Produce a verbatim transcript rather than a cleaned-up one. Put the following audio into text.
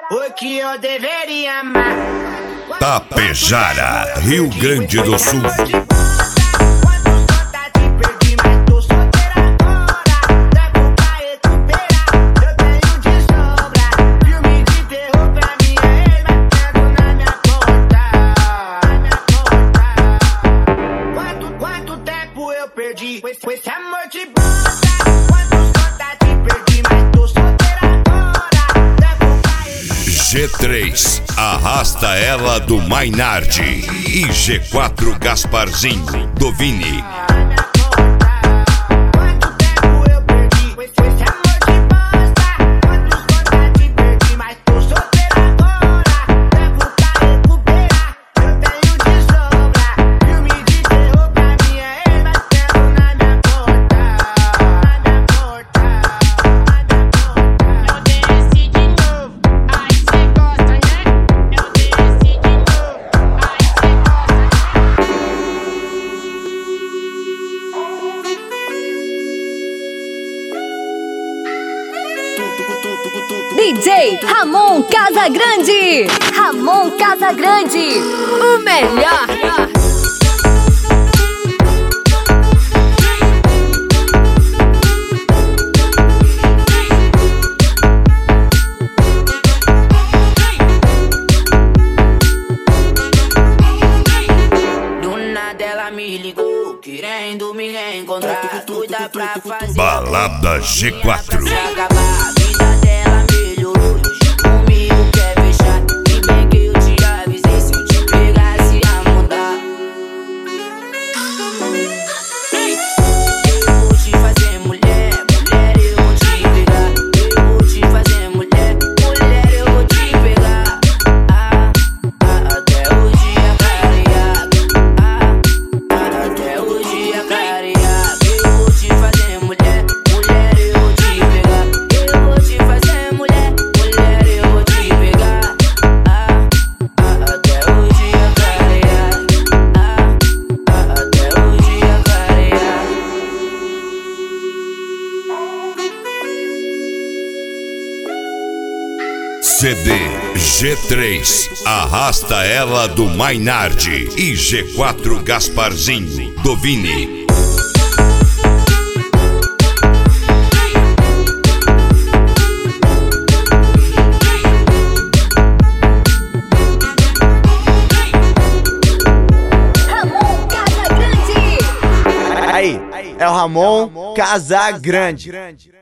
o que eu deveria amar. Tapejara, Rio Grande do Sul. Com esse amor de banda, quantos contatos perdi, mas tô solteira agora. G três, Arrasta Ela do Mainardi. E G quatro, Gasparzinho, do Vini. D J Ramon Casagrande, Ramon Casagrande, o melhor. Do nada ela me ligou, querendo me reencontrar, doida pra fazer Balada G quatro. se acabar. A vida dela melhorou, hoje comigo quer fechar. E bem que eu te avisei, se eu te pegasse ia mudar. Eu vou te fazer mulher, mulher eu vou te pegar. Eu vou te fazer mulher, mulher eu vou te pegar. Ah, ah, até o dia clarear. Ah, ah, até o dia clarear. Eu vou te fazer mulher, mulher eu vou te pegar. Eu vou te fazer mulher, mulher eu vou te pegar. Ah, ah, até o dia clarear. Ah, ah, até o dia clarear. C D G três, Arrasta Ela do Mainardi. E G quatro, Gasparzinho, do Vini. Ramon Casagrande. Aí, é o Ramon Casagrande.